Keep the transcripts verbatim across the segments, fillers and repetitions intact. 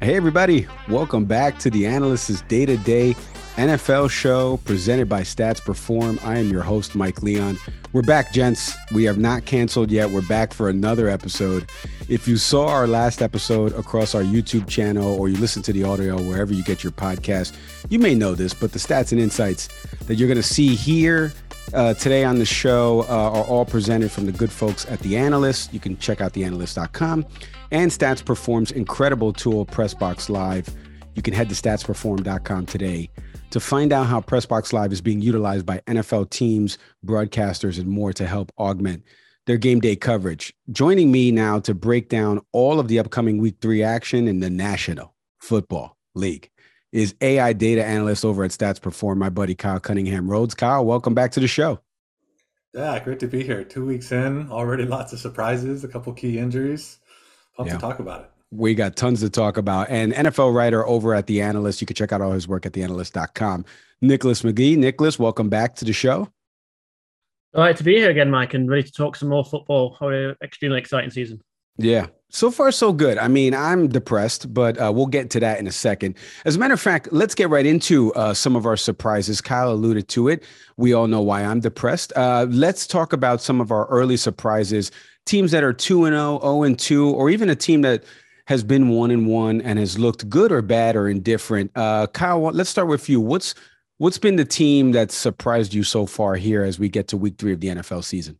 Hey, everybody. Welcome back to the Analyst's Day-to-Day N F L show presented by Stats Perform. I am your host, Mike Leon. We're back, gents. We have not canceled yet. We're back for another episode. If you saw our last episode across our YouTube channel or you listen to the audio wherever you get your podcast, you may know this, but the stats and insights that you're going to see here uh, today on the show uh, are all presented from the good folks at The Analyst. You can check out the analyst dot com. And Stats Perform's incredible tool, PressBox Live. You can head to stats perform dot com today to find out how PressBox Live is being utilized by N F L teams, broadcasters, and more to help augment their game day coverage. Joining me now to break down all of the upcoming week three action in the National Football League is A I data analyst over at Stats Perform, my buddy Kyle Cunningham Rhodes. Kyle, welcome back to the show. Yeah, great to be here. Two weeks in, already lots of surprises, a couple key injuries. Pumped yeah. to talk about it. We got tons to talk about. And N F L writer over at The Analyst. You can check out all his work at the analyst dot com. Nicholas McGee. Nicholas, welcome back to the show. All right, to be here again, Mike, and ready to talk some more football. An extremely exciting season. Yeah, so far so good. I mean, I'm depressed, but uh, we'll get to that in a second. As a matter of fact, let's get right into uh, some of our surprises. Kyle alluded to it. We all know why I'm depressed. Uh, let's talk about some of our early surprises. Teams that are two and oh, oh and two, or even a team that has been one and one and has looked good or bad or indifferent. Uh, Kyle, let's start with you. What's what's been the team that surprised you so far here as we get to week three of the N F L season?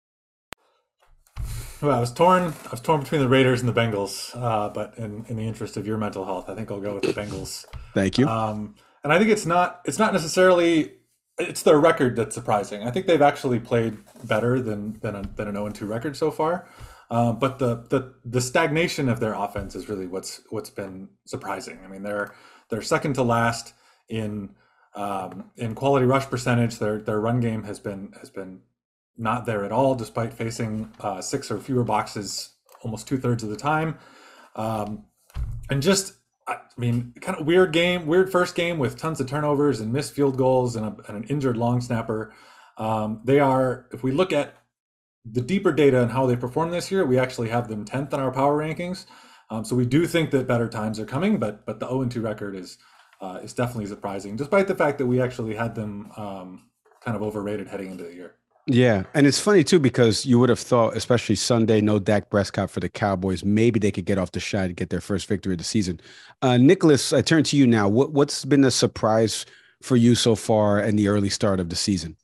Well, I was torn. I was torn between the Raiders and the Bengals, uh, but in, in the interest of your mental health, I think I'll go with the Bengals. Thank you. Um, and I think it's not it's not necessarily it's their record that's surprising. I think they've actually played better than than, a, than an oh and two record so far. Um, but the, the the stagnation of their offense is really what's what's been surprising. I mean, they're they're second to last in um, in quality rush percentage. Their their run game has been has been not there at all, despite facing uh, six or fewer boxes almost two thirds of the time. Um, and just I mean, kind of weird game, weird first game with tons of turnovers and missed field goals and, a, and an injured long snapper. Um, they are, if we look at the deeper data and how they perform this year, we actually have them tenth in our power rankings. Um, so we do think that better times are coming, but but the oh and two record is uh, is definitely surprising, despite the fact that we actually had them um, kind of overrated heading into the year. Yeah, and it's funny too because you would have thought, especially Sunday, no Dak Prescott for the Cowboys, maybe they could get off the shot and get their first victory of the season. Uh, Nicholas, I turn to you now. What what's been the surprise for you so far in the early start of the season?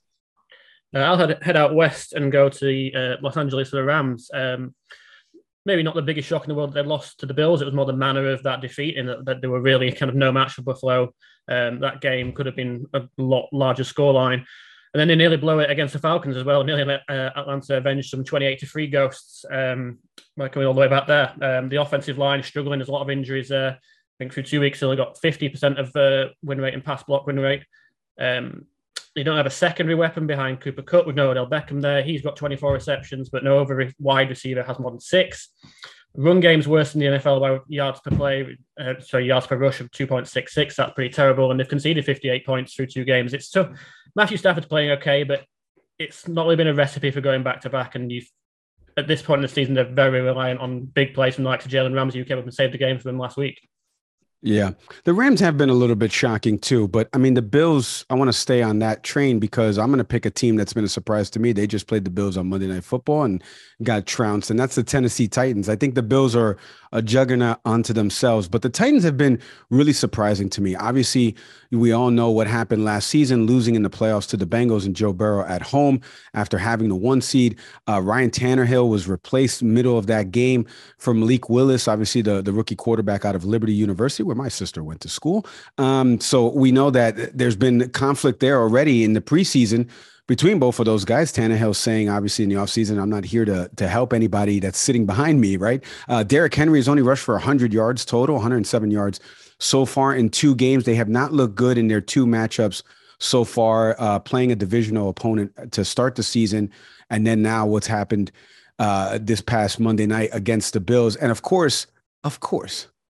Uh, I'll head, head out west and go to the, uh, Los Angeles for the Rams. Um, maybe not the biggest shock in the world that they lost to the Bills. It was more the manner of that defeat in that, that they were really kind of no match for Buffalo. Um, that game could have been a lot larger scoreline. And then they nearly blow it against the Falcons as well. Nearly let uh, Atlanta avenge some twenty-eight to three ghosts. Um, coming all the way back there. Um, the offensive line struggling. There's a lot of injuries there. I think through two weeks, they only got fifty percent of uh, win rate and pass block win rate. Um, You don't have a secondary weapon behind Cooper Kupp with no Odell Beckham there. He's got twenty-four receptions, but no other wide receiver has more than six. Run game's worse than the N F L by yards per play, uh, so yards per rush of two point six six. That's pretty terrible, and they've conceded fifty-eight points through two games. It's tough. Matthew Stafford's playing okay, but it's not really been a recipe for going back to back. And you've, at this point in the season, they're very reliant on big plays from the likes of Jalen Ramsey, who came up and saved the game for them last week. Yeah, the Rams have been a little bit shocking too, but I mean, the Bills, I want to stay on that train because I'm going to pick a team that's been a surprise to me. They just played the Bills on Monday Night Football and got trounced, and that's the Tennessee Titans. I think the Bills are a juggernaut unto themselves, but the Titans have been really surprising to me. Obviously, we all know what happened last season, losing in the playoffs to the Bengals and Joe Burrow at home after having the one seed. Uh, Ryan Tannehill was replaced middle of that game for Malik Willis, obviously the, the rookie quarterback out of Liberty University, where my sister went to school. Um, so we know that there's been conflict there already in the preseason between both of those guys. Tannehill saying, obviously, in the offseason, I'm not here to to help anybody that's sitting behind me, right? Uh, Derrick Henry has only rushed for one hundred yards total, one hundred seven yards so far in two games. They have not looked good in their two matchups so far, uh, playing a divisional opponent to start the season. And then now what's happened uh, this past Monday night against the Bills. And of course, of course,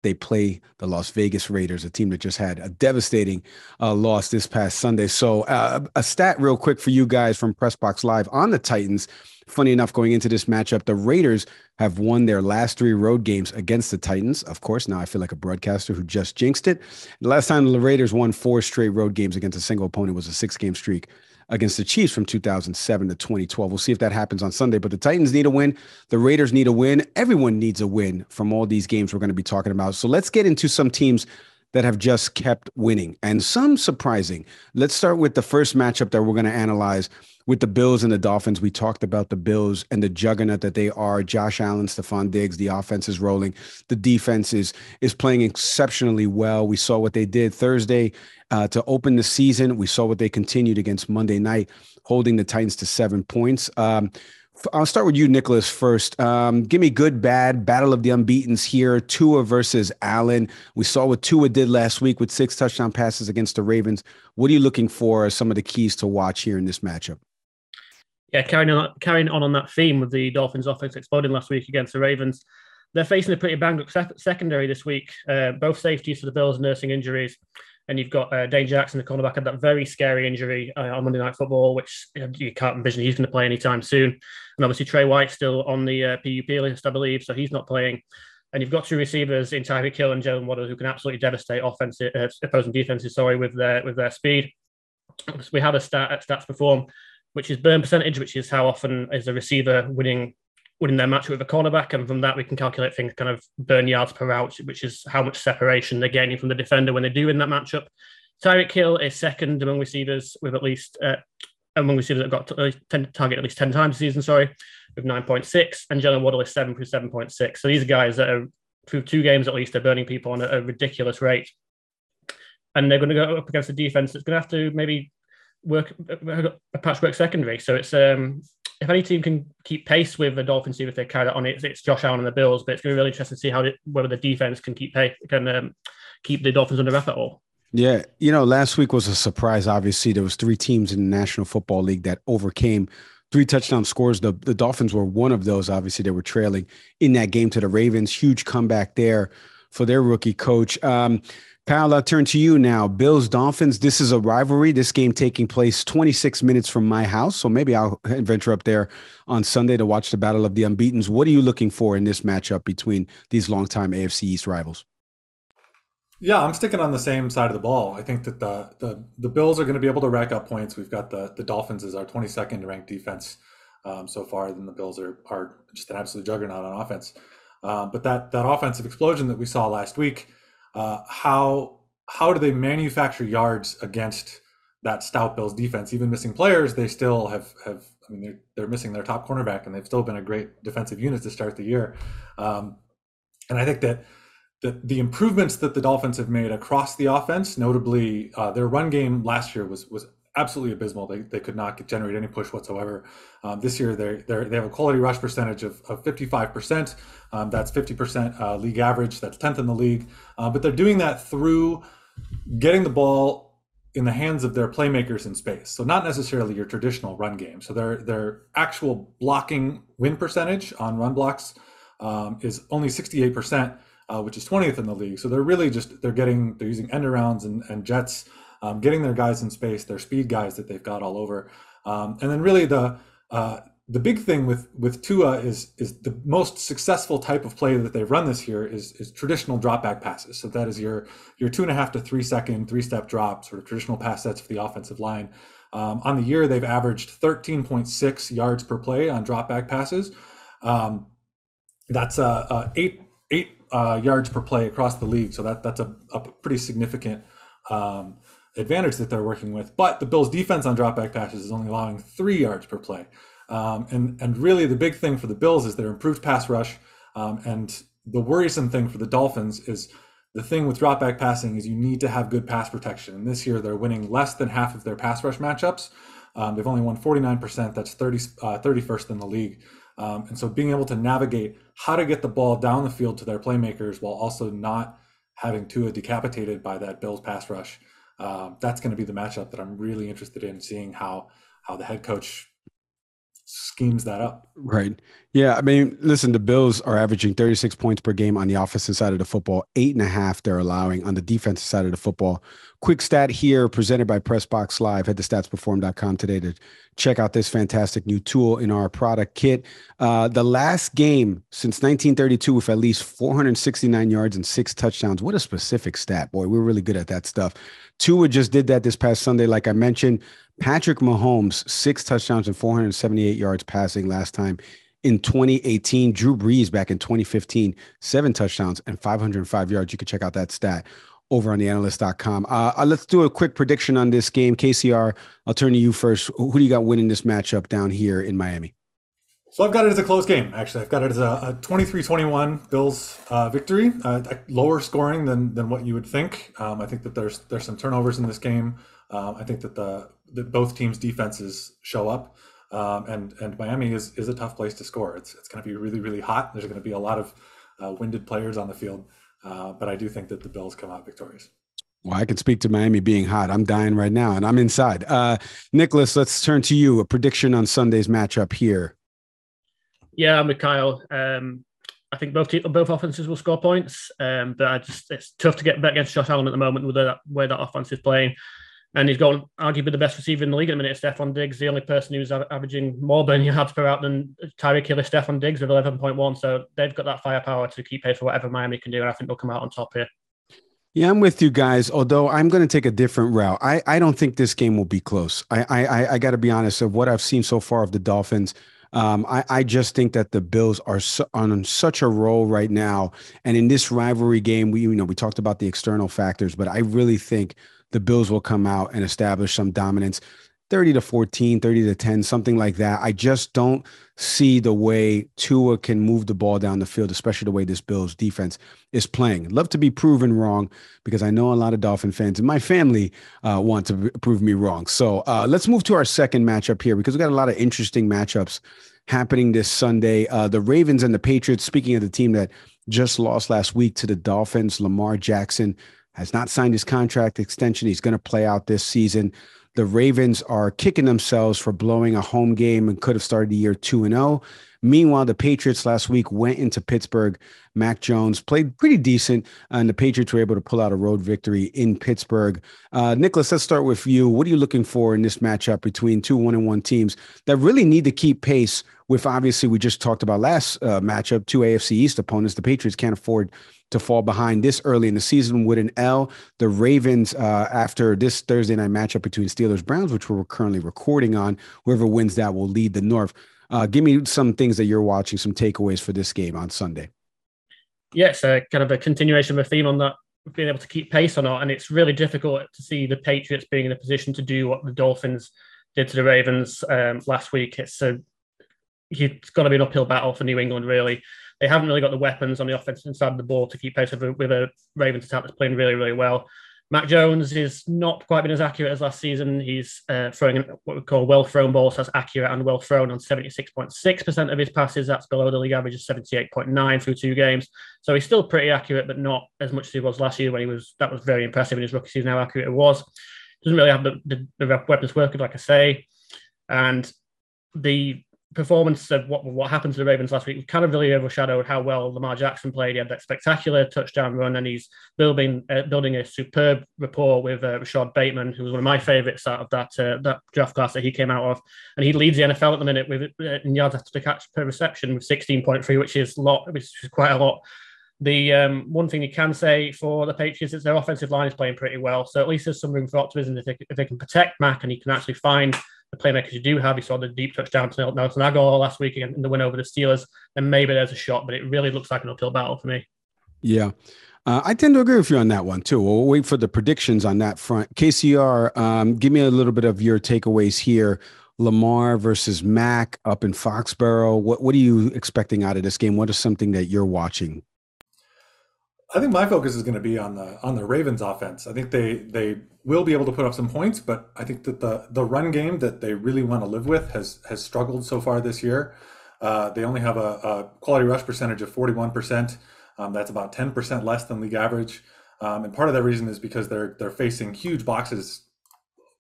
they play the Las Vegas Raiders, a team that just had a devastating uh, loss this past Sunday. So uh, a stat real quick for you guys from PressBox Live on the Titans. Funny enough, going into this matchup, the Raiders have won their last three road games against the Titans. Of course, now I feel like a broadcaster who just jinxed it. The last time the Raiders won four straight road games against a single opponent was a six-game streak against the Chiefs from two thousand seven to twenty twelve. We'll see if that happens on Sunday, but the Titans need a win. The Raiders need a win. Everyone needs a win from all these games we're going to be talking about. So let's get into some teams that have just kept winning and some surprising. Let's start with the first matchup that we're going to analyze with the Bills and the Dolphins. We talked about the Bills and the juggernaut that they are. Josh Allen, Stephon Diggs, the offense is rolling. The defense is, is playing exceptionally well. We saw what they did Thursday uh, to open the season. We saw what they continued against Monday night, holding the Titans to seven points. Um, I'll start with you, Nicholas, first. Um, give me good, bad, battle of the unbeatens here. Tua versus Allen. We saw what Tua did last week with six touchdown passes against the Ravens. What are you looking for as some of the keys to watch here in this matchup? Yeah, carrying on, carrying on on that theme with the Dolphins offense exploding last week against the Ravens. They're facing a pretty banged up sec- secondary this week. Uh, both safeties for the Bills nursing injuries. And you've got uh, Dane Jackson, the cornerback, had that very scary injury uh, on Monday Night Football, which you, know, you can't envision he's going to play anytime soon. And obviously Trey White's still on the uh, P U P list, I believe, so he's not playing. And you've got two receivers in Tyreek Hill and Jalen Waddle who can absolutely devastate offensive, uh, opposing defenses, sorry, with their with their speed. We had a stat at Stats Perform, which is burn percentage, which is how often is a receiver winning winning their match with a cornerback. And from that, we can calculate things kind of burn yards per route, which is how much separation they're gaining from the defender when they do in that matchup. Tyreek Hill is second among receivers with at least, uh, among receivers that got to, uh, ten, target at least ten times a season, sorry, with nine point six. And Jalen Waddle is seven for seven point six. So these are guys that are, through two games at least, are burning people on a, a ridiculous rate. And they're going to go up against a defense that's going to have to maybe work a patchwork secondary. So it's um, if any team can keep pace with the Dolphins, see if they carry that on, it's, it's Josh Allen and the Bills. But it's going to be really interesting to see how it, whether the defense can keep pace, can um, keep the Dolphins under wrap at all. Yeah, you know, last week was a surprise. Obviously, there was three teams in the National Football League that overcame three touchdown scores. The the Dolphins were one of those. Obviously, they were trailing in that game to the Ravens. Huge comeback there for their rookie coach. Um, Pal, I'll turn to you now. Bills, Dolphins, this is a rivalry. This game taking place twenty-six minutes from my house. So maybe I'll venture up there on Sunday to watch the Battle of the Unbeatens. What are you looking for in this matchup between these longtime A F C East rivals? Yeah, I'm sticking on the same side of the ball. I think that the the, the Bills are going to be able to rack up points. We've got the, the Dolphins as our twenty-second ranked defense um, so far. Then the Bills are, are just an absolute juggernaut on offense. Uh, but that that offensive explosion that we saw last week, Uh, how how do they manufacture yards against that stout Bills defense? Even missing players, they still have have. I mean, they're, they're missing their top cornerback, and they've still been a great defensive unit to start the year. Um, and I think that the the improvements that the Dolphins have made across the offense, notably uh, their run game last year was was absolutely abysmal. They they could not generate any push whatsoever. Um, this year they they they have a quality rush percentage of, of fifty-five percent. Um, that's fifty percent uh, league average. That's tenth in the league. Uh, but they're doing that through getting the ball in the hands of their playmakers in space. So not necessarily your traditional run game. So their their actual blocking win percentage on run blocks um, is only sixty-eight percent, uh, which is twentieth in the league. So they're really just they're getting they're using end arounds and, and jets. Um, getting their guys in space, their speed guys that they've got all over, um, and then really the uh, the big thing with with Tua is is the most successful type of play that they've run this year is is traditional drop back passes. So that is your your two and a half to three second three step drop, sort of traditional pass sets for the offensive line. Um, on the year, they've averaged thirteen point six yards per play on drop back passes. Um, that's uh, uh, eight eight uh, yards per play across the league. So that that's a, a pretty significant Um, advantage that they're working with. But the Bills defense on dropback passes is only allowing three yards per play. Um, and, and really the big thing for the Bills is their improved pass rush. Um, and the worrisome thing for the Dolphins is the thing with dropback passing is you need to have good pass protection. And this year they're winning less than half of their pass rush matchups. Um, they've only won forty-nine percent. That's thirty, uh, thirty-first in the league. Um, and so being able to navigate how to get the ball down the field to their playmakers while also not having Tua decapitated by that Bills pass rush, Um, that's going to be the matchup that I'm really interested in seeing how how the head coach schemes that up. Right. Yeah. I mean, listen, the Bills are averaging thirty-six points per game on the offensive side of the football, eight and a half they're allowing on the defensive side of the football. Quick stat here presented by PressBox Live. Head to stats perform dot com today to check out this fantastic new tool in our product kit. Uh, the last game since nineteen thirty-two with at least four hundred sixty-nine yards and six touchdowns. What a specific stat, boy. We're really good at that stuff. Tua just did that this past Sunday, like I mentioned. Patrick Mahomes, six touchdowns and four hundred seventy-eight yards passing last time in twenty eighteen. Drew Brees back in twenty fifteen, seven touchdowns and five hundred five yards. You can check out that stat over on the analyst dot com. Uh, uh, let's do a quick prediction on this game. K C R, I'll turn to you first. Who do you got winning this matchup down here in Miami? So I've got it as a close game, actually. I've got it as a twenty-three twenty-one Bills uh, victory, uh, lower scoring than than what you would think. Um, I think that there's there's some turnovers in this game. Um, I think that the that both teams' defenses show up, um, and and Miami is is a tough place to score. It's it's going to be really really hot. There's going to be a lot of uh, winded players on the field, uh, but I do think that the Bills come out victorious. Well, I can speak to Miami being hot. I'm dying right now, and I'm inside. Uh, Nicholas, let's turn to you. A prediction on Sunday's matchup here. Yeah, I'm with Kyle. Um, I think both both offenses will score points, um, but I just it's tough to get back against Josh Allen at the moment with the way that offense is playing. And he's got arguably the best receiver in the league at the minute, Stephon Diggs, the only person who's averaging more burning yards per out than Tyreek Hill, Stephon Diggs with eleven point one. So they've got that firepower to keep pace for whatever Miami can do, and I think they'll come out on top here. Yeah, I'm with you guys, although I'm going to take a different route. I, I don't think this game will be close. I I, I got to be honest, of what I've seen so far of the Dolphins, um, I, I just think that the Bills are so, on such a roll right now. And in this rivalry game, we you know we talked about the external factors, but I really think the Bills will come out and establish some dominance, thirty to fourteen, thirty to ten, something like that. I just don't see the way Tua can move the ball down the field, especially the way this Bills defense is playing. I'd love to be proven wrong because I know a lot of Dolphin fans in my family uh, want to prove me wrong. So uh, let's move to our second matchup here because we got a lot of interesting matchups happening this Sunday. Uh, the Ravens and the Patriots, speaking of the team that just lost last week to the Dolphins, Lamar Jackson has not signed his contract extension. He's going to play out this season. The Ravens are kicking themselves for blowing a home game and could have started the year two and oh. Meanwhile, the Patriots last week went into Pittsburgh. Mac Jones played pretty decent, and the Patriots were able to pull out a road victory in Pittsburgh. Uh, Nicholas, let's start with you. What are you looking for in this matchup between two one and one teams that really need to keep pace with, obviously, we just talked about last uh, matchup, two A F C East opponents. The Patriots can't afford to fall behind this early in the season with an L. The Ravens, uh, after this Thursday night matchup between Steelers-Browns, which we're currently recording on, whoever wins that will lead the North. Uh, give me some things that you're watching, some takeaways for this game on Sunday. Yes, uh, kind of a continuation of a theme on that, being able to keep pace or not. And it's really difficult to see the Patriots being in a position to do what the Dolphins did to the Ravens um, last week. It's a, it's got to be an uphill battle for New England, really. They haven't really got the weapons on the offensive side of the ball to keep pace with a, with a Ravens attack that's playing really, really well. Mac Jones is not quite been as accurate as last season. He's uh, throwing what we call well-thrown balls. So that's accurate and well-thrown on seventy-six point six percent of his passes. That's below the league average of seventy-eight point nine through two games. So he's still pretty accurate, but not as much as he was last year when he was. That was very impressive in his rookie season, how accurate it was. Doesn't really have the, the, the weapons working, like I say. And the performance of what what happened to the Ravens last week kind of really overshadowed how well Lamar Jackson played. He had that spectacular touchdown run, and he's building uh, building a superb rapport with uh, Rashad Bateman, who was one of my favourites out of that uh, that draft class that he came out of, and he leads the N F L at the minute with uh, in yards after the catch per reception with sixteen point three, which is a lot, which is quite a lot. The um, one thing you can say for the Patriots is their offensive line is playing pretty well, so at least there's some room for optimism if they, if they can protect Mac and he can actually find the playmakers you do have. You saw the deep touchdown to Nelson Aguilar last week in the win over the Steelers, and maybe there's a shot, but it really looks like an uphill battle for me. Yeah, uh, I tend to agree with you on that one too. We'll wait for the predictions on that front. K C R, um, give me a little bit of your takeaways here. Lamar versus Mac up in Foxborough. What what are you expecting out of this game? What is something that you're watching? I think my focus is going to be on the on the Ravens offense. I think they they will be able to put up some points, but I think that the the run game that they really want to live with has has struggled so far this year. Uh, they only have a, a quality rush percentage of forty-one percent. Um, that's about ten percent less than league average. Um, and part of that reason is because they're they're facing huge boxes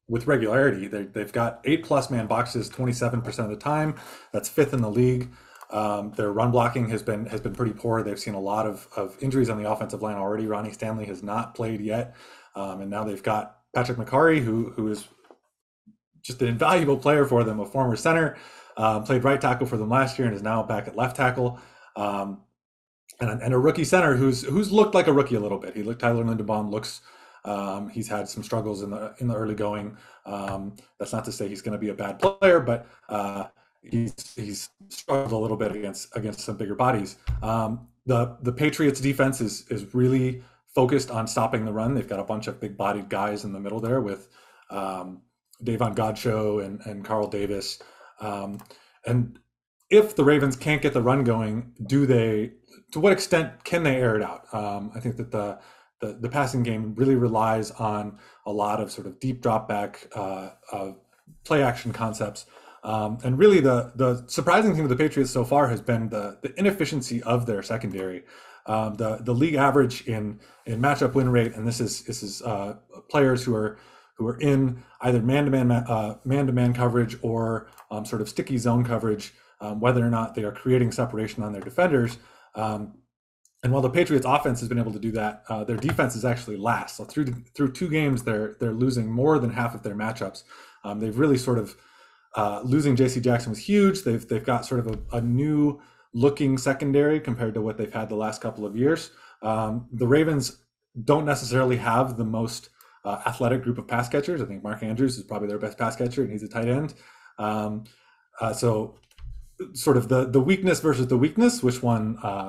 with regularity. They, they've got eight plus man boxes twenty-seven percent of the time. That's fifth in the league. Um, their run blocking has been has been pretty poor. They've seen a lot of, of injuries on the offensive line already. Ronnie Stanley has not played yet. Um, and now they've got Patrick McCarry, who who is just an invaluable player for them, a former center, uh, played right tackle for them last year and is now back at left tackle. Um, and, and a rookie center who's who's looked like a rookie a little bit. He looked Tyler Linderbaum looks Um, he's had some struggles in the in the early going. Um, that's not to say he's going to be a bad player, but uh, he's he's struggled a little bit against against some bigger bodies. Um, the the Patriots defense is is really focused on stopping the run. They've got a bunch of big bodied guys in the middle there with um, Davon Godchaux and and Carl Davis. Um, and if the Ravens can't get the run going, do they? To what extent can they air it out? Um, I think that the The, the passing game really relies on a lot of sort of deep drop back uh, uh, play action concepts. Um, and really the the surprising thing with the Patriots so far has been the, the inefficiency of their secondary. Um, the the league average in in matchup win rate, and this is this is uh, players who are who are in either man-to-man uh, man-to-man coverage or um, sort of sticky zone coverage, um, whether or not they are creating separation on their defenders. Um, And while the Patriots offense has been able to do that, uh, their defense is actually last. So through through two games, they're they're losing more than half of their matchups. Um, they've really sort of uh, losing J C Jackson was huge. They've they've got sort of a, a new looking secondary compared to what they've had the last couple of years. Um, the Ravens don't necessarily have the most uh, athletic group of pass catchers. I think Mark Andrews is probably their best pass catcher, and he's a tight end. Um, uh, so sort of the the weakness versus the weakness, which one? Uh,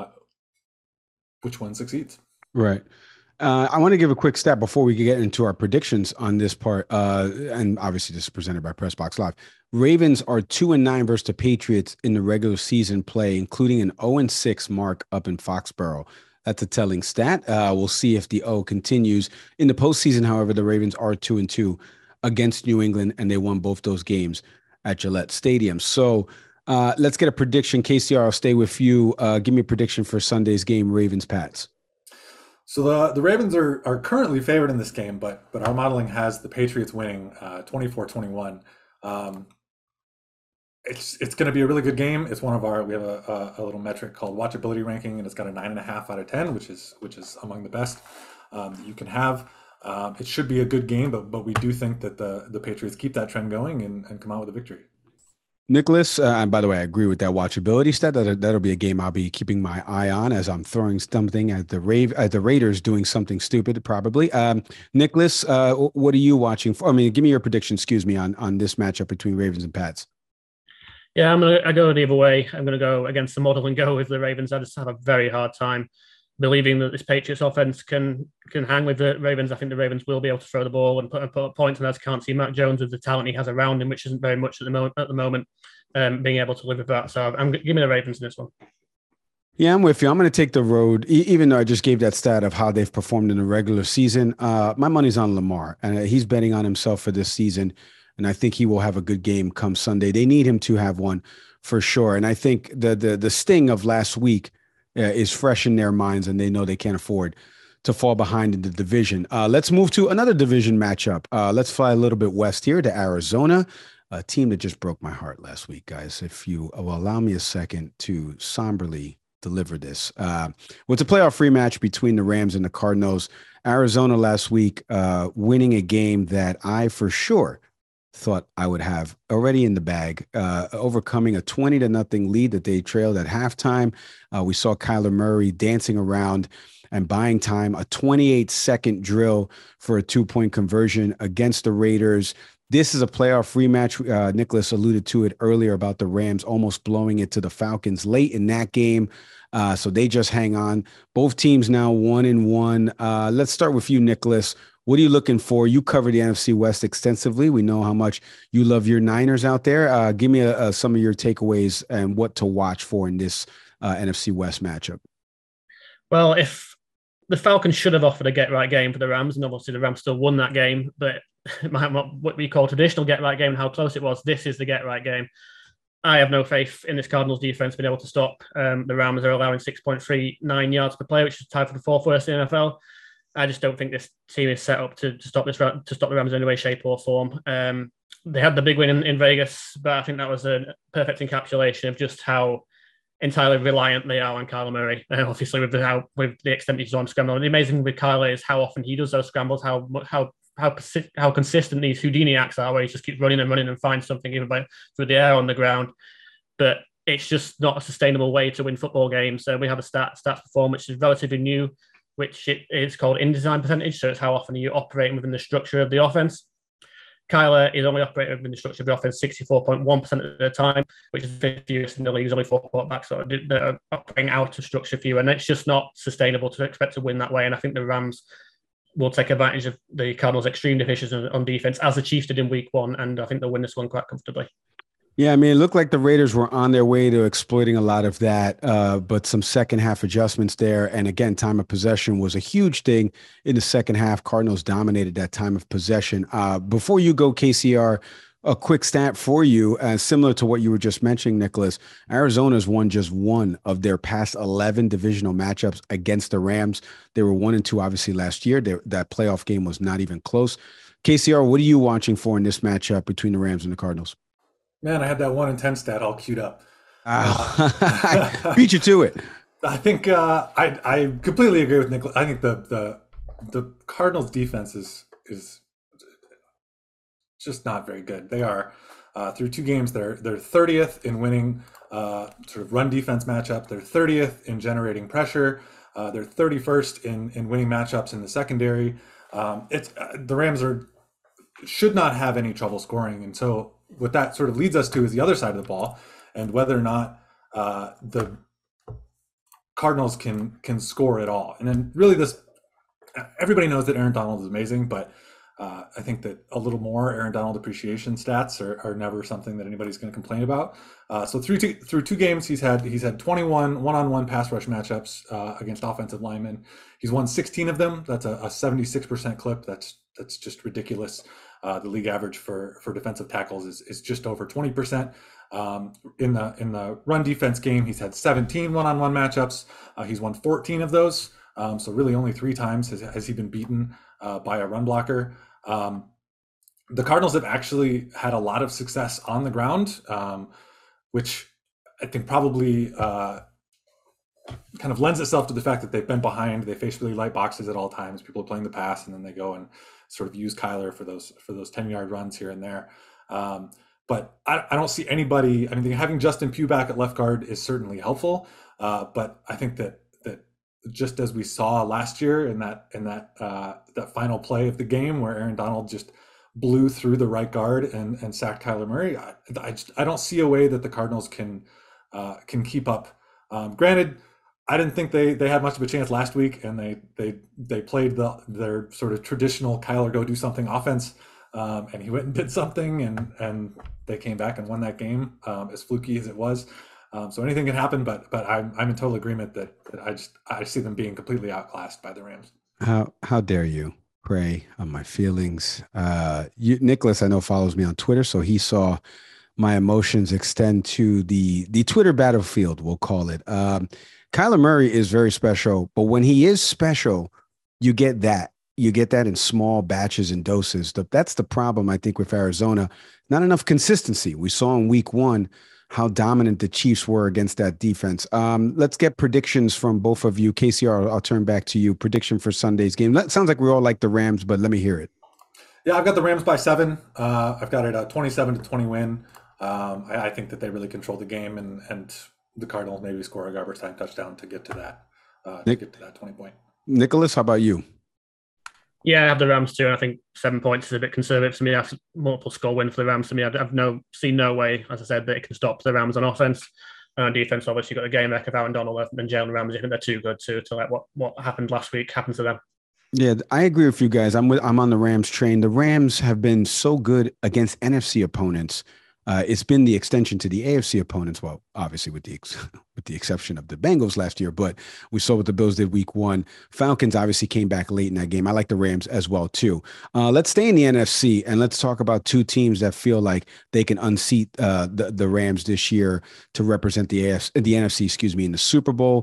which one succeeds. Right. Uh, I want to give a quick stat before we get into our predictions on this part. Uh, and obviously this is presented by PressBox Live. Ravens are two and nine versus the Patriots in the regular season play, including an oh and six mark up in Foxborough. That's a telling stat. Uh, we'll see if the O continues. In the postseason, however, the Ravens are two and two against New England, and they won both those games at Gillette Stadium. So Uh, let's get a prediction. K C R, I'll stay with you. Uh, give me a prediction for Sunday's game, Ravens-Pats. So the the Ravens are are currently favored in this game, but but our modeling has the Patriots winning uh, twenty-four twenty-one. Um, it's it's going to be a really good game. It's one of our we have a, a, a little metric called watchability ranking, and it's got a nine and a half out of ten, which is which is among the best um, that you can have. Um, it should be a good game, but but we do think that the the Patriots keep that trend going and, and come out with a victory. Nicholas, uh, and by the way, I agree with that watchability stat. That, that'll be a game I'll be keeping my eye on as I'm throwing something at the Rave, at the Raiders doing something stupid, probably. Um, Nicholas, uh, what are you watching for? I mean, give me your prediction, excuse me, on, on this matchup between Ravens and Pats. Yeah, I'm gonna I go the other way. I'm gonna go against the model and go with the Ravens. I just have a very hard time believing that this Patriots offense can can hang with the Ravens. I think the Ravens will be able to throw the ball and put, and put up points. And I just can't see Mac Jones with the talent he has around him, which isn't very much at the moment. At the moment, um, being able to live with that. So I'm give me the Ravens in this one. Yeah, I'm with you. I'm going to take the road, e- even though I just gave that stat of how they've performed in the regular season. Uh, my money's on Lamar, and he's betting on himself for this season. And I think he will have a good game come Sunday. They need him to have one for sure. And I think the the the sting of last week uh, is fresh in their minds, and they know they can't afford to fall behind in the division. Uh, let's move to another division matchup. Uh, let's fly a little bit west here to Arizona, a team that just broke my heart last week, guys. If you will allow me a second to somberly deliver this. Uh, well, it's a playoff rematch between the Rams and the Cardinals. Arizona last week uh, winning a game that I for sure thought I would have already in the bag, uh, overcoming a twenty to nothing lead that they trailed at halftime. Uh, we saw Kyler Murray dancing around and buying time, a twenty-eight second drill for a two point conversion against the Raiders. This is a playoff rematch. Uh, Nicholas alluded to it earlier about the Rams almost blowing it to the Falcons late in that game. Uh, so they just hang on. Both teams now one and one. Uh, let's start with you, Nicholas. What are you looking for? You cover the N F C West extensively. We know how much you love your Niners out there. Uh, give me a, a, some of your takeaways and what to watch for in this uh, N F C West matchup. Well, if the Falcons should have offered a get-right game for the Rams, and obviously the Rams still won that game, but it might not what we call traditional get-right game and how close it was. This is the get-right game. I have no faith in this Cardinals defense being able to stop. Um, the Rams are allowing six point three nine yards per play, which is tied for the fourth worst in the N F L. I just don't think this team is set up to, to stop this to stop the Rams in any way, shape, or form. Um, they had the big win in, in Vegas, but I think that was a perfect encapsulation of just how entirely reliant they are on Kyler Murray. And obviously, with the how with the extent he's on scramble, the amazing with Kyler is how often he does those scrambles, how how how how consistent these Houdini acts are, where he just keeps running and running and finds something even by through the air on the ground. But it's just not a sustainable way to win football games. So we have a stat stats perform, which is relatively new, which it is called in design percentage. So it's how often are you operating within the structure of the offense. Kyler is only operating within the structure of the offense sixty-four point one percent of the time, which is fiftieth in the league. There's only four quarterbacks that are operating out of structure for you. And it's just not sustainable to expect to win that way. And I think the Rams will take advantage of the Cardinals' extreme deficiencies on, on defense, as the Chiefs did in week one. And I think they'll win this one quite comfortably. Yeah, I mean, it looked like the Raiders were on their way to exploiting a lot of that, uh, but some second half adjustments there. And again, time of possession was a huge thing in the second half. Cardinals dominated that time of possession. Uh, before you go, K C R, a quick stat for you, uh, similar to what you were just mentioning, Nicholas. Arizona's won just one of their past eleven divisional matchups against the Rams. They were one and two, obviously, last year. They, that playoff game was not even close. K C R, what are you watching for in this matchup between the Rams and the Cardinals? Man, I had that one in ten stat all queued up. Uh, beat you to it. I think uh, I I completely agree with Nicholas. I think the the the Cardinals defense is is just not very good. They are uh, through two games. They're they're thirtieth in winning uh, sort of run defense matchup. They're thirtieth in generating pressure. Uh, they're thirty-first in in winning matchups in the secondary. Um, it's uh, the Rams are should not have any trouble scoring, and so what that sort of leads us to is the other side of the ball, and whether or not uh, the Cardinals can can score at all. And then really this, everybody knows that Aaron Donald is amazing, but uh, I think that a little more Aaron Donald appreciation stats are, are never something that anybody's going to complain about. Uh, so through two, through two games, he's had he's had twenty-one one-on-one pass rush matchups uh, against offensive linemen. He's won sixteen of them. That's a, a seventy-six percent clip. That's that's just ridiculous. Uh, the league average for for defensive tackles is, is just over twenty percent. Um, in the in the run defense game, he's had seventeen one-on-one matchups. Uh, he's won fourteen of those. Um, so really only three times has, has he been beaten uh, by a run blocker. Um, the Cardinals have actually had a lot of success on the ground, um, which I think probably uh, kind of lends itself to the fact that they've been behind. They face really light boxes at all times. People are playing the pass, and then they go and sort of use Kyler for those for those ten-yard runs here and there. Um, but I, I don't see anybody. I mean, having Justin Pugh back at left guard is certainly helpful. Uh, but I think that that just as we saw last year in that in that uh, that final play of the game where Aaron Donald just blew through the right guard and and sacked Kyler Murray, I, I just I don't see a way that the Cardinals can uh, can keep up. Um, granted, I didn't think they they had much of a chance last week, and they they they played the their sort of traditional Kyler go do something offense, um, and he went and did something, and and they came back and won that game, um, as fluky as it was. Um, so anything can happen, but but I'm I'm in total agreement that, that I just I see them being completely outclassed by the Rams. How how dare you prey on my feelings? Uh, you, Nicholas, I know follows me on Twitter, so he saw my emotions extend to the the Twitter battlefield, we'll call it. Um, Kyler Murray is very special, but when he is special, you get that. You get that in small batches and doses. That's the problem, I think, with Arizona. Not enough consistency. We saw in week one how dominant the Chiefs were against that defense. Um, let's get predictions from both of you. K C R, I'll, I'll turn back to you. Prediction for Sunday's game. That sounds like we all like the Rams, but let me hear it. Yeah, I've got the Rams by seven. Uh, I've got it a twenty-seven to twenty win. Um, I, I think that they really control the game, and and the Cardinals maybe score a garbage time touchdown to get to that uh, Nick, to get to that twenty point. Nicholas, how about you? Yeah, I have the Rams too, and I think seven points is a bit conservative to me. That's multiple score win for the Rams to me. I've, I've no seen no way, as I said, that it can stop the Rams on offense. And on defense, obviously, you've got the game back of Aaron Donald and Jalen Ramsey. I think they're too good to to let what, what happened last week happen to them. Yeah, I agree with you guys. I'm with, I'm on the Rams train. The Rams have been so good against N F C opponents. Uh, it's been the extension to the A F C opponents. Well, obviously with the ex- with the exception of the Bengals last year, but we saw what the Bills did week one. Falcons obviously came back late in that game. I like the Rams as well too. Uh, let's stay in the N F C and let's talk about two teams that feel like they can unseat uh, the the Rams this year to represent the A F C, the N F C, excuse me, in the Super Bowl.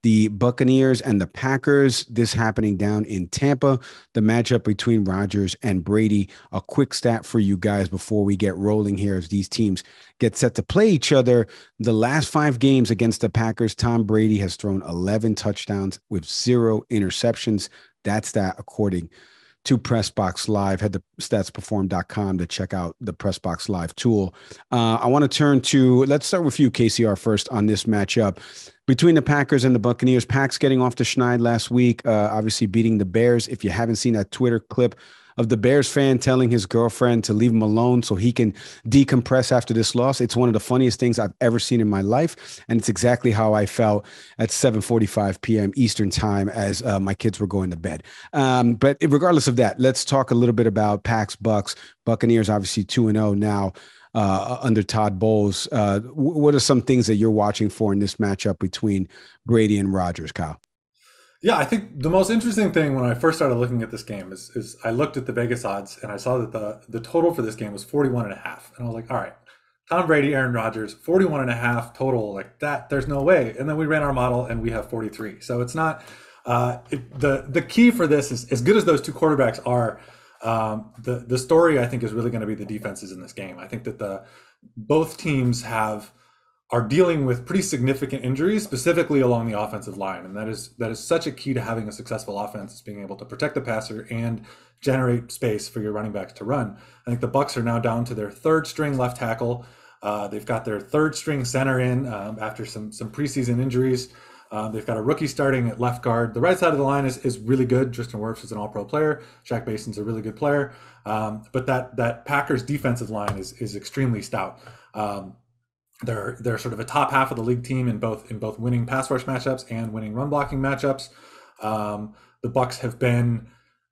the Buccaneers and the Packers. This happening down in Tampa, the matchup between Rodgers and Brady. A quick stat for you guys before we get rolling here as these teams get set to play each other. The last five games against the Packers, Tom Brady has thrown eleven touchdowns with zero interceptions. That's that according to PressBox Live. Head to stats perform dot com to check out the PressBox Live tool. Uh, I want to turn to, let's start with you, K C R, first on this matchup between the Packers and the Buccaneers. Packs getting off the schneid last week, uh, obviously beating the Bears. If you haven't seen that Twitter clip of the Bears fan telling his girlfriend to leave him alone so he can decompress after this loss, it's one of the funniest things I've ever seen in my life. And it's exactly how I felt at seven forty-five p.m. Eastern time as uh, my kids were going to bed. Um, but regardless of that, let's talk a little bit about Packs Bucks. Buccaneers obviously two and oh now uh, under Todd Bowles. Uh, what are some things that you're watching for in this matchup between Brady and Rodgers, Kyle? Yeah, I think the most interesting thing when I first started looking at this game is, is I looked at the Vegas odds and I saw that the, the total for this game was forty-one and a half. And I was like, all right, Tom Brady, Aaron Rodgers, forty-one and a half total, like that, there's no way. And then we ran our model and we have forty-three. So it's not, uh, it, the, the key for this is, as good as those two quarterbacks are, um, the, the story I think is really going to be the defenses in this game. I think that the both teams have are dealing with pretty significant injuries, specifically along the offensive line. And that is that is such a key to having a successful offense, is being able to protect the passer and generate space for your running backs to run. I think the Bucs are now down to their third string left tackle. Uh, they've got their third string center in um, after some some preseason injuries. Um, they've got a rookie starting at left guard. The right side of the line is, is really good. Tristan Wirfs is an all-pro player. Shaq Mason's a really good player. Um, but that that Packers defensive line is is extremely stout. Um, They're they're sort of a top half of the league team in both in both winning pass rush matchups and winning run blocking matchups. Um, the Bucs have been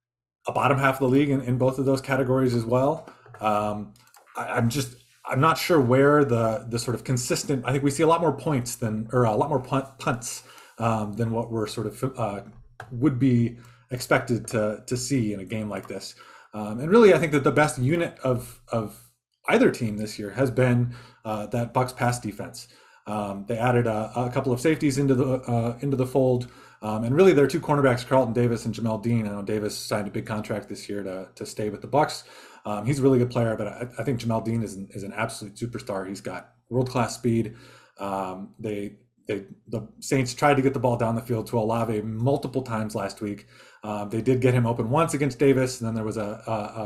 a bottom half of the league in, in both of those categories as well. Um, I, I'm just I'm not sure where the the sort of consistent. I think we see a lot more points than or a lot more punt, punts um, than what we're sort of uh, would be expected to to see in a game like this. Um, and really, I think that the best unit of of either team this year has been uh, that Bucs pass defense. Um, they added a, a couple of safeties into the uh, into the fold, um, and really their two cornerbacks, Carlton Davis and Jamel Dean. I know Davis signed a big contract this year to to stay with the Bucs. Um, he's a really good player, but I, I think Jamel Dean is an, is an absolute superstar. He's got world class speed. Um, they they the Saints tried to get the ball down the field to Olave multiple times last week. Um, they did get him open once against Davis, and then there was a,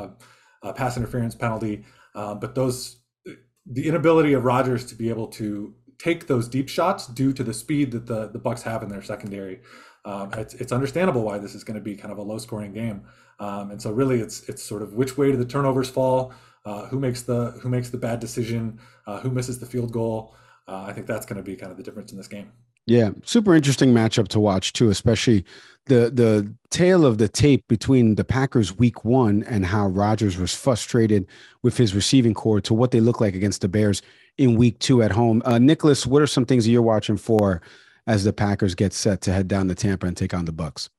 a, a, a pass interference penalty. Uh, but those, the inability of Rodgers to be able to take those deep shots due to the speed that the, the Bucs have in their secondary, um, it's, it's understandable why this is going to be kind of a low-scoring game. Um, and so, really, it's it's sort of which way do the turnovers fall, uh, who makes the who makes the bad decision, uh, who misses the field goal. Uh, I think that's going to be kind of the difference in this game. Yeah, super interesting matchup to watch too, especially the the tale of the tape between the Packers week one and how Rodgers was frustrated with his receiving core to what they look like against the Bears in week two at home. Uh, Nicholas, what are some things that you're watching for as the Packers get set to head down to Tampa and take on the Bucs?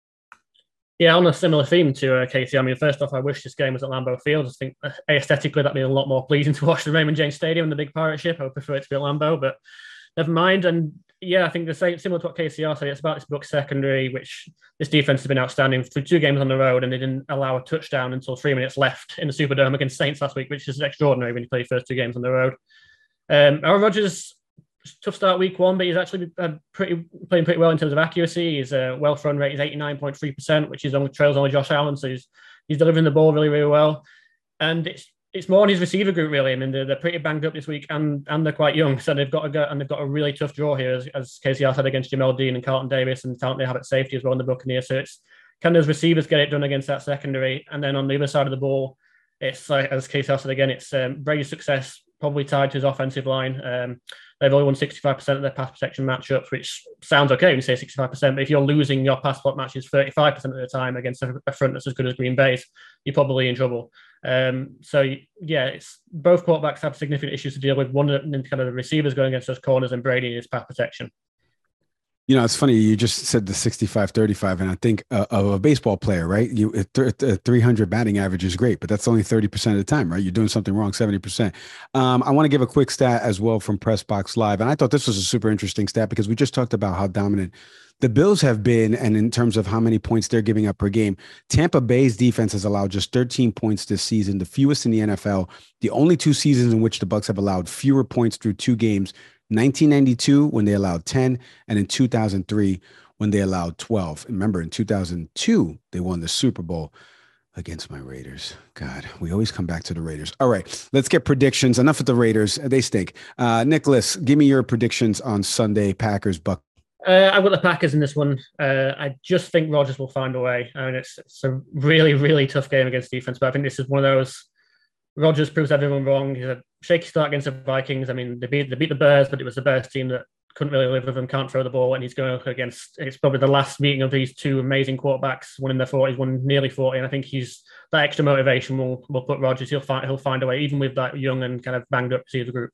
Yeah, on a similar theme to uh, Casey. I mean, first off, I wish this game was at Lambeau Field. I think uh, aesthetically that'd be a lot more pleasing to watch than Raymond James Stadium and the big pirate ship. I would prefer it to be at Lambeau, but never mind. And yeah, I think the same, similar to what K C R said, it's about this Bucs secondary, which this defense has been outstanding through two games on the road, and they didn't allow a touchdown until three minutes left in the Superdome against Saints last week, which is extraordinary when you play your first two games on the road. Um, Aaron Rodgers, tough start week one, but he's actually uh, pretty playing pretty well in terms of accuracy. His uh, well thrown rate is eighty-nine point three percent, which is on trails only Josh Allen, so he's he's delivering the ball really, really well. And it's It's more on his receiver group, really. I mean, they're, they're pretty banged up this week, and and they're quite young, so they've got to go, and they've got a really tough draw here, as, as K C R said, against Jamel Dean and Carlton Davis, and the talent they have at safety as well in the Buccaneers. So it's can those receivers get it done against that secondary? And then on the other side of the ball, it's like, as K C R said again, it's um, Brady's success probably tied to his offensive line. Um, they've only won sixty-five percent of their pass protection matchups, which sounds okay when you say sixty-five percent, but if you're losing your pass block matches thirty-five percent of the time against a, a front that's as good as Green Bay's, you're probably in trouble. Um, so yeah, it's both quarterbacks have significant issues to deal with. One of the kind of the receivers going against those corners, and Brady in his pass protection. You know, it's funny. You just said the sixty-five thirty-five, and I think uh, of a baseball player, right? You a th- a three hundred batting average is great, but that's only thirty percent of the time, right? You're doing something wrong seventy percent. Um, I want to give a quick stat as well from Press Box Live, and I thought this was a super interesting stat because we just talked about how dominant the Bills have been, and in terms of how many points they're giving up per game. Tampa Bay's defense has allowed just thirteen points this season, the fewest in the N F L. The only two seasons in which the Bucks have allowed fewer points through two games: nineteen ninety-two when they allowed ten, and in two thousand three when they allowed twelve. Remember, in two thousand two, they won the Super Bowl against my Raiders. God, we always come back to the Raiders. All right, let's get predictions. Enough of the Raiders. They stink. Uh, Nicholas, give me your predictions on Sunday, Packers, Buck. Uh, I've got the Packers in this one. Uh, I just think Rodgers will find a way. I mean, it's, it's a really, really tough game against defense, but I think this is one of those. Rodgers proves everyone wrong. He's a shaky start against the Vikings. I mean, they beat they beat the Bears, but it was the Bears team that couldn't really live with them, can't throw the ball, and he's going up against. It's probably the last meeting of these two amazing quarterbacks, one in their forties, one nearly forty, and I think he's that extra motivation will will put Rodgers. He'll find he'll find a way, even with that young and kind of banged up receiver group.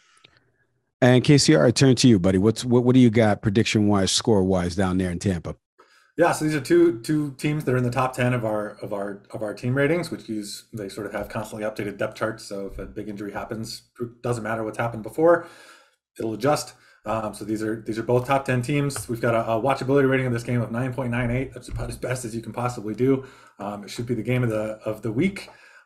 And K C R, I turn to you, buddy. What's what? What do you got prediction wise, score wise down there in Tampa? Yeah, so these are two two teams that are in the top ten of our of our of our team ratings, which use they sort of have constantly updated depth charts. So if a big injury happens, it doesn't matter what's happened before, it'll adjust. Um, so these are these are both top ten teams. We've got a, a watchability rating of this game of nine point nine eight. That's about as best as you can possibly do. Um, it should be the game of the of the week.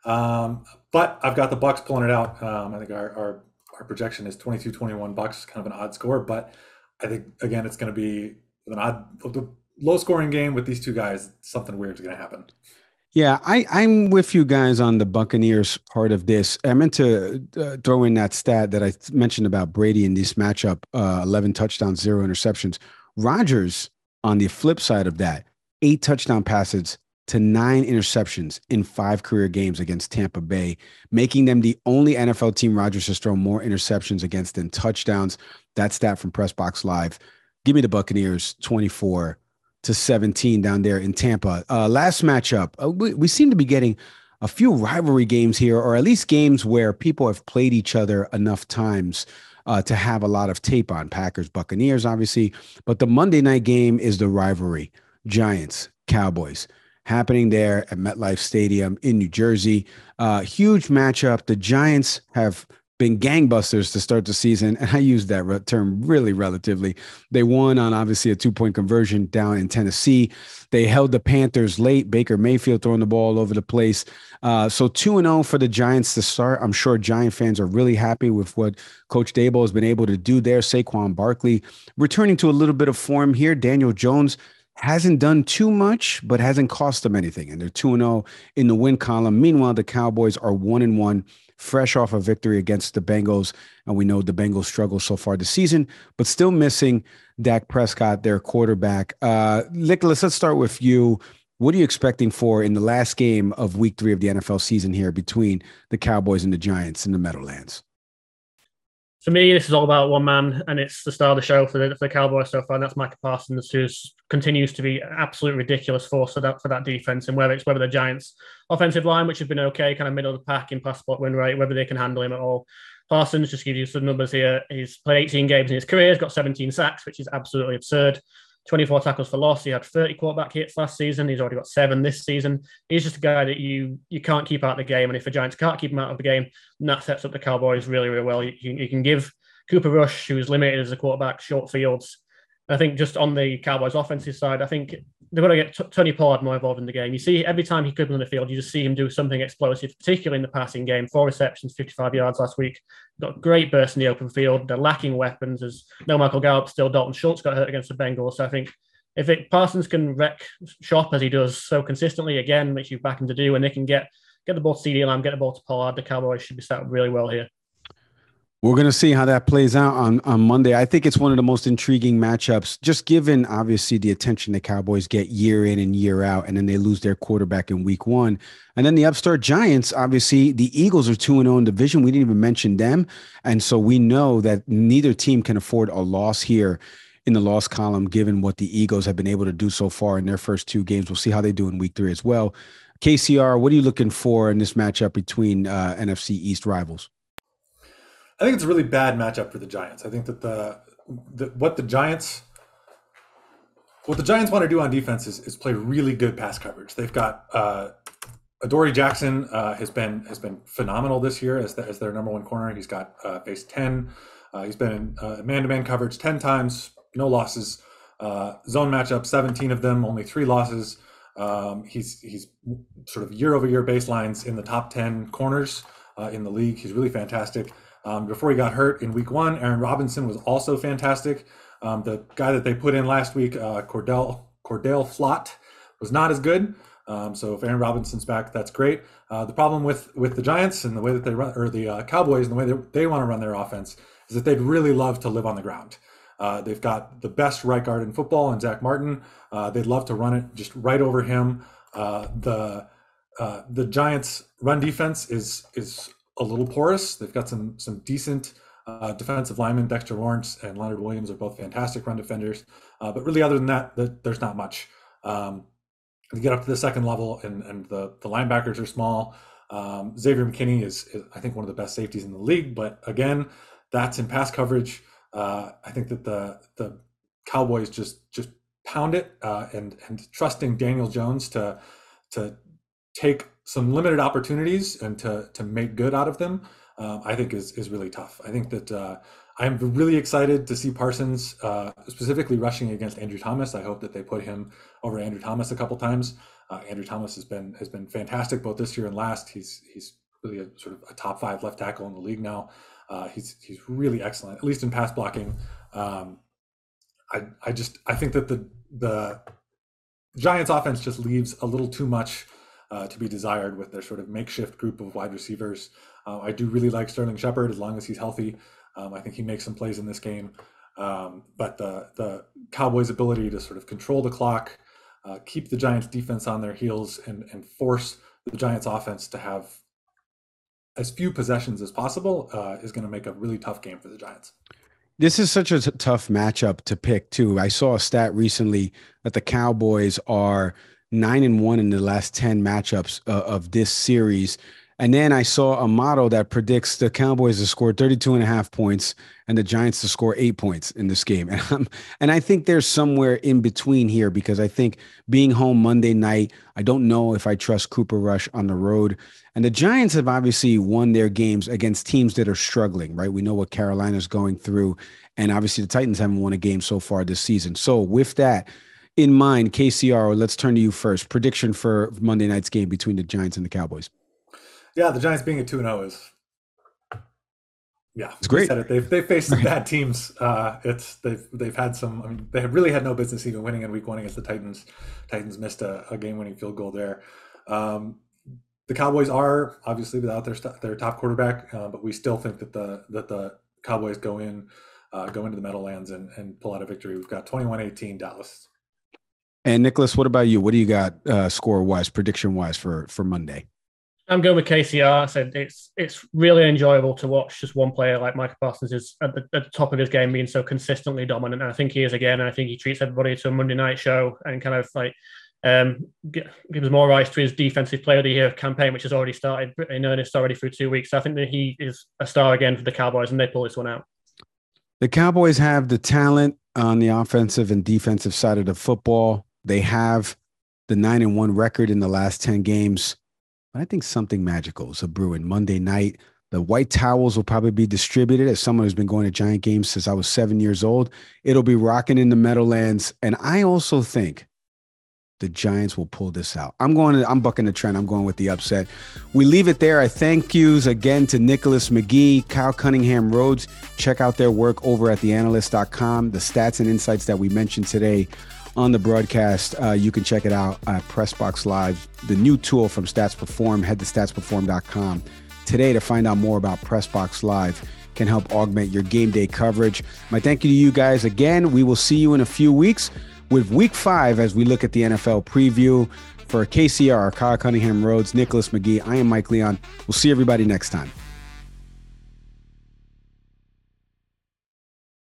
Um, but I've got the Bucks pulling it out. Um, I think our, our our projection is twenty-two twenty-one Bucks, kind of an odd score, but I think again it's going to be an odd, low scoring game with these two guys. Something weird is going to happen. Yeah, I, I'm with you guys on the Buccaneers part of this. I meant to uh, throw in that stat that I mentioned about Brady in this matchup: uh, eleven touchdowns, zero interceptions. Rodgers, on the flip side of that, eight touchdown passes to nine interceptions in five career games against Tampa Bay, making them the only N F L team Rodgers has thrown more interceptions against than touchdowns. That stat from Press Box Live. Give me the Buccaneers twenty-four to seventeen down there in Tampa. Uh, last matchup, uh, we, we seem to be getting a few rivalry games here, or at least games where people have played each other enough times uh, to have a lot of tape on. Packers, Buccaneers, obviously. But the Monday night game is the rivalry. Giants, Cowboys. Happening there at MetLife Stadium in New Jersey. Uh, huge matchup. The Giants have been gangbusters to start the season, and I use that re- term really relatively. They won on obviously a two-point conversion down in Tennessee. They held the Panthers late. Baker Mayfield throwing the ball all over the place. Uh, so two and oh for the Giants to start. I'm sure Giant fans are really happy with what Coach Dable has been able to do there. Saquon Barkley returning to a little bit of form here. Daniel Jones hasn't done too much, but hasn't cost them anything. And they're two and oh in the win column. Meanwhile, the Cowboys are one and one, fresh off a victory against the Bengals. And we know the Bengals struggle so far this season, but still missing Dak Prescott, their quarterback. Uh, Nicholas, let's start with you. What are you expecting for in the last game of week three of the N F L season here between the Cowboys and the Giants in the Meadowlands? For me, this is all about one man, and it's the star of the show for the, for the Cowboys so far, and that's Micah Parsons, who continues to be an absolute ridiculous force for that for that defense. And whether it's whether the Giants' offensive line, which has been okay, kind of middle of the pack in pass block win rate, whether they can handle him at all. Parsons, just give you some numbers here. He's played eighteen games in his career. He's got seventeen sacks, which is absolutely absurd. twenty-four tackles for loss. He had thirty quarterback hits last season. He's already got seven this season. He's just a guy that you you can't keep out of the game. And if the Giants can't keep him out of the game, that sets up the Cowboys really, really well. You, you can give Cooper Rush, who is limited as a quarterback, short fields. I think just on the Cowboys offensive side, I think they've got to get T- Tony Pollard more involved in the game. You see, every time he comes on the field, you just see him do something explosive, particularly in the passing game. Four receptions, fifty-five yards last week. Got great burst in the open field. They're lacking weapons. As no Michael Gallup, still Dalton Schultz got hurt against the Bengals. So I think if it, Parsons can wreck shop as he does so consistently, again, which you back him to do, and they can get get the ball to CeeDee Lamb, get the ball to Pollard, the Cowboys should be set up really well here. We're going to see how that plays out on, on Monday. I think it's one of the most intriguing matchups, just given, obviously, the attention the Cowboys get year in and year out, and then they lose their quarterback in week one. And then the upstart Giants, obviously, the Eagles are two and oh in division. We didn't even mention them. And so we know that neither team can afford a loss here in the loss column, given what the Eagles have been able to do so far in their first two games. We'll see how they do in week three as well. K C R, what are you looking for in this matchup between uh, N F C East rivals? I think it's a really bad matchup for the Giants. I think that the, the what the Giants what the Giants want to do on defense is, is play really good pass coverage. They've got uh, Adoree Jackson uh, has been has been phenomenal this year as, the, as their number one corner. He's got uh, faced ten. Uh, he's been in uh, man-to-man coverage ten times, no losses. Uh, zone matchup, seventeen of them, only three losses. Um, he's he's sort of year-over-year baselines in the top ten corners uh, in the league. He's really fantastic. Um, before he got hurt in week one, Aaron Robinson was also fantastic. Um, the guy that they put in last week, uh, Cordell Cordell Flott, was not as good. Um, so if Aaron Robinson's back, that's great. Uh, the problem with with the Giants and the way that they run, or the uh, Cowboys and the way that they want to run their offense, is that they'd really love to live on the ground. Uh, they've got the best right guard in football in Zach Martin. Uh, they'd love to run it just right over him. Uh, the uh, the Giants' run defense is is a little porous. They've got some some decent uh, defensive linemen. Dexter Lawrence and Leonard Williams are both fantastic run defenders. Uh, but really, other than that, the, there's not much. Um, you get up to the second level, and, and the, the linebackers are small. Um, Xavier McKinney is, is, I think, one of the best safeties in the league. But again, that's in pass coverage. Uh, I think that the the Cowboys just just pound it, uh, and and trusting Daniel Jones to to take some limited opportunities and to to make good out of them, um, I think is is really tough. I think that uh, I'm really excited to see Parsons uh, specifically rushing against Andrew Thomas. I hope that they put him over Andrew Thomas a couple times. Uh, Andrew Thomas has been has been fantastic both this year and last. He's he's really a sort of a top five left tackle in the league now. Uh, he's he's really excellent, at least in pass blocking. Um, I I just I think that the the Giants offense just leaves a little too much uh, to be desired with their sort of makeshift group of wide receivers. Uh, I do really like Sterling Shepard as long as he's healthy. Um, I think he makes some plays in this game. Um, but the the Cowboys' ability to sort of control the clock, uh, keep the Giants' defense on their heels, and and force the Giants' offense to have as few possessions as possible uh, is going to make a really tough game for the Giants. This is such a t- tough matchup to pick too. I saw a stat recently that the Cowboys are nine and one in the last ten matchups uh, of this series. And then I saw a model that predicts the Cowboys to score thirty-two and a half points and the Giants to score eight points in this game. And, I'm, and I think there's somewhere in between here, because I think being home Monday night, I don't know if I trust Cooper Rush on the road. And the Giants have obviously won their games against teams that are struggling, right? We know what Carolina's going through. And obviously the Titans haven't won a game so far this season. So with that in mind, K C R, let's turn to you first. Prediction for Monday night's game between the Giants and the Cowboys. Yeah, the Giants being a two and oh is, yeah, it's great. Said it. They've they've faced some bad teams. Uh, it's they've they've had some. I mean, they have really had no business even winning in Week One against the Titans. Titans missed a, a game-winning field goal there. Um, the Cowboys are obviously without their their top quarterback, uh, but we still think that the that the Cowboys go in, uh, go into the Meadowlands and and pull out a victory. We've got twenty-one eighteen Dallas. And Nicholas, what about you? What do you got uh, score-wise, prediction-wise for for Monday? I'm going with K C R. I said it's it's really enjoyable to watch just one player like Micah Parsons is at the, at the top of his game, being so consistently dominant. And I think he is again. And I think he treats everybody to a Monday night show and kind of like um, gives more rise to his defensive player of the year campaign, which has already started in earnest already through two weeks. So I think that he is a star again for the Cowboys, and they pull this one out. The Cowboys have the talent on the offensive and defensive side of the football. They have the nine and one record in the last ten games. But I think something magical is a brewing Monday night. The white towels will probably be distributed. As someone who's been going to Giant games since I was seven years old, it'll be rocking in the Meadowlands. And I also think the Giants will pull this out. I'm going to, I'm bucking the trend. I'm going with the upset. We leave it there. I thank yous again to Nicholas McGee, Kyle Cunningham Rhodes. Check out their work over at the analyst dot com. The stats and insights that we mentioned today on the broadcast, uh, you can check it out at PressBox Live, the new tool from Stats Perform. Head to stats perform dot com today to find out more about PressBox Live. Can help augment your game day coverage. My thank you to you guys again. We will see you in a few weeks with week five as we look at the N F L preview. For K C R, Kyle Cunningham Rhodes, Nicholas McGee, I am Mike Leon. We'll see everybody next time.